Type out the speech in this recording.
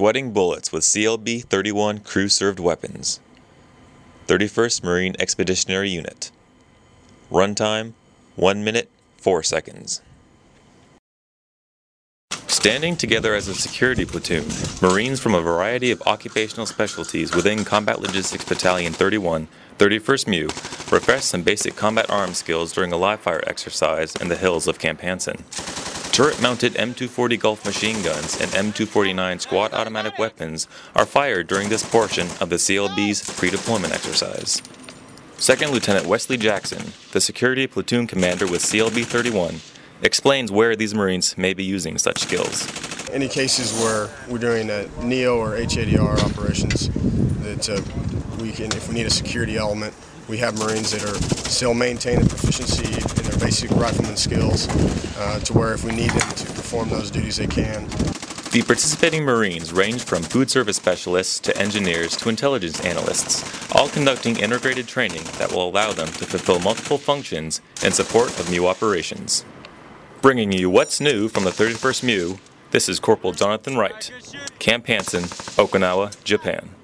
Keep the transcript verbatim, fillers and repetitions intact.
Sweating bullets with C L B thirty-one crew-served weapons. thirty-first Marine Expeditionary Unit. Runtime, one minute, four seconds. Standing together as a security platoon, Marines from a variety of occupational specialties within Combat Logistics Battalion thirty-one, thirty-first M U, refreshed some basic combat arms skills during a live-fire exercise in the hills of Camp Hansen. Turret-mounted M two forty Gulf machine guns and M two forty-nine squad automatic weapons are fired during this portion of the C L B's pre-deployment exercise. Second Lieutenant Wesley Jackson, the security platoon commander with C L B thirty-one, explains where these Marines may be using such skills. Any cases where we're doing a N E O or H A D R operations, that uh, we can, if we need a security element, we have Marines that are still maintaining proficiency in their basic rifleman skills uh, to where if we need them to perform those duties, they can. The participating Marines range from food service specialists to engineers to intelligence analysts, all conducting integrated training that will allow them to fulfill multiple functions in support of M U operations. Bringing you what's new from the thirty-first M U, this is Corporal Jonathan Wright, Camp Hansen, Okinawa, Japan.